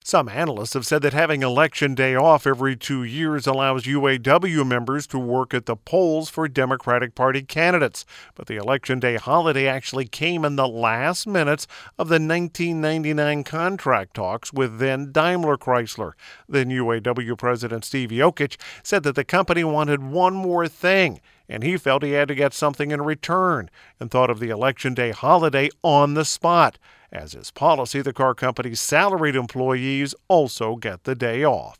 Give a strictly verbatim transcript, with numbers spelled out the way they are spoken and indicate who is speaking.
Speaker 1: Some analysts have said that having Election Day off every two years allows U A W members to work at the polls for Democratic Party candidates. But the Election Day holiday actually came in the last minutes of the nineteen ninety-nine contract talks with then Daimler Chrysler. Then U A W President Steve Yokich said that the company wanted one more thing, and he felt he had to get something in return, and thought of the Election Day holiday on the spot. As is policy, the car company's salaried employees also get the day off.